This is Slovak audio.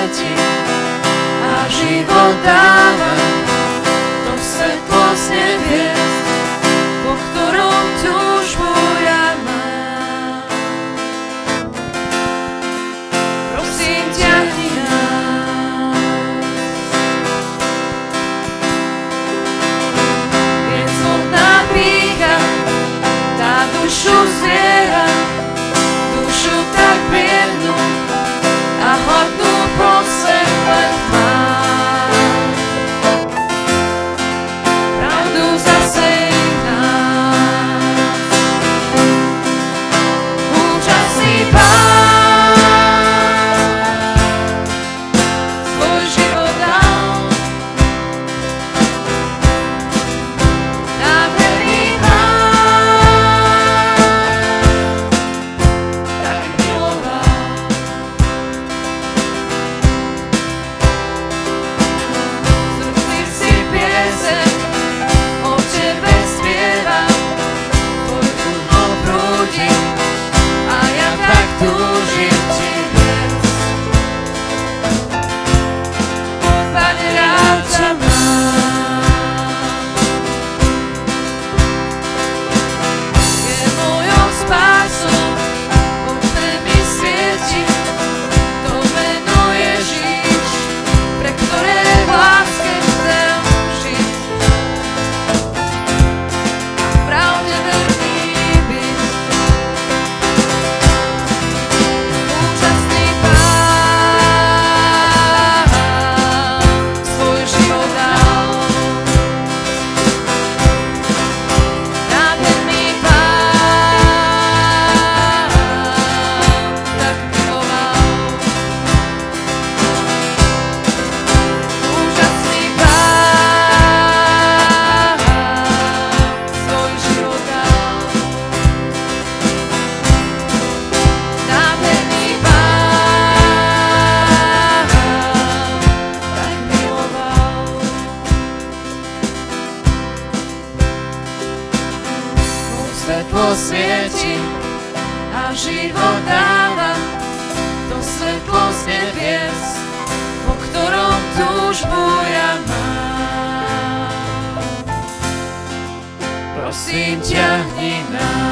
svieti a život dáva. To svetlo z nebies, po ktorom túžbu ja mám. Prosím, ťahni nás. Viedzvodná pýcha, tá dušu zviera, dušu tak biednú a hladnú po sebe má. Pravdu zasej nás. Úžasný Pán svoj život dal. Nádherný Pán tak miloval. Zrušili si pieseň, o tebe spievam, tvoj duch prúdi a ja tak túžim ti viesť. Pane, rád ťa mám. Je mojou spásou, očné mi svieti, to meno Ježiš, pre ktoré v láske chcem žiť. A v pravde verný byť. Úžasný Pán svoj život dal. Nádherný Pán tak miloval. Úžasný Pán svoj život dal. Nádherný Pán tak miloval. Tvoj svetlo svieti a život dáva. To svetlo z nebies, po ktorom túžbu ja mám. Prosím, ťahni nás.